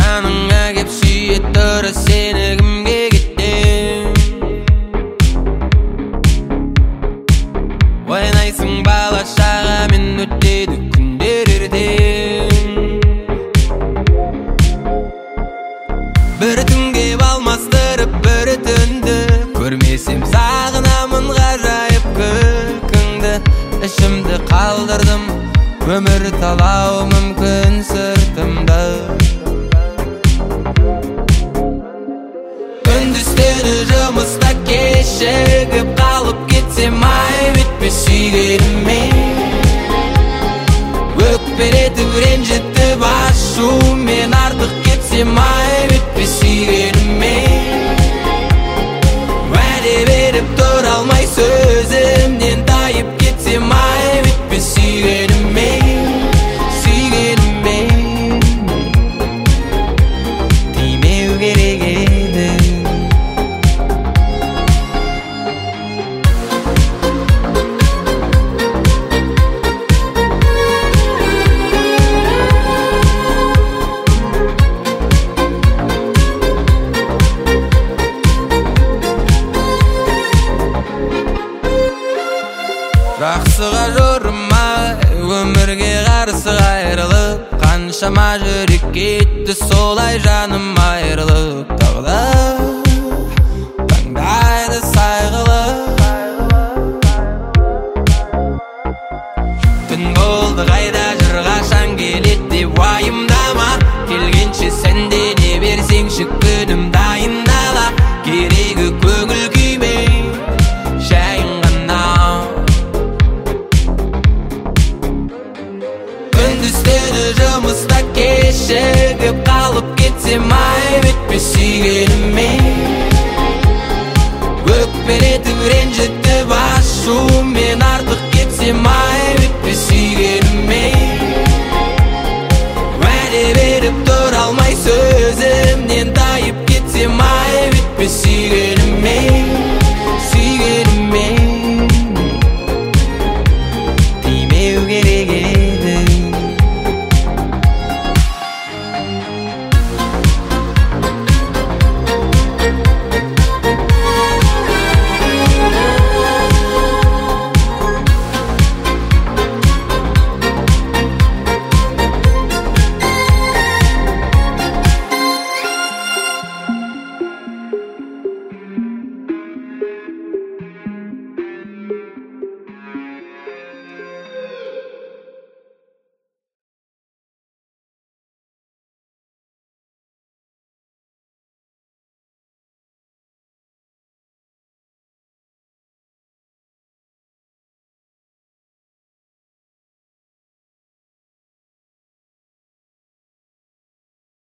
жаныңа кеп сүйет тұры сені кімге кетем. Ойнайсың бала шағамен өтеді күндер ертең. Бір түнге алмастырып бір түнді, көрмесем сағынамын ғажайып күлкіңді. Ішімді қалдырдым, өмір талау мүмкін сыртымды. Күндіз-түні жұмыста кешігіп қалып кетсем, ай бітпес сүйгеніммен. Өкпелетіп ренжітіп ашумен артық кетсем, ай бітпес сүйгеніммен. Уәде беріп тұра алмай сөзімнен тайып кетсем, ай бітпес сүйгеніммен. Тимеу керек еді. Жақсыға жорымай, өмірге қарсы қайрылып, қаншама жүрек кетті солай жаным айрылып. Тағдыр таңдайды сайғылып. Түн болды қайда жүр, қашан келеді деп уайымдама. Келгенше сен де берсеңші күнім дайындала. Керегі көңіл күйме, жайын ғана. Күндіз-түні жұмыста кешігіп қалып кетсем, ай бітпес сүйгеніммен. Өкпелетіп ренжітіп ашумен артық кетсем, ай бітпес сүйгеніммен. Уәде беріп тұра алмай сөзімнен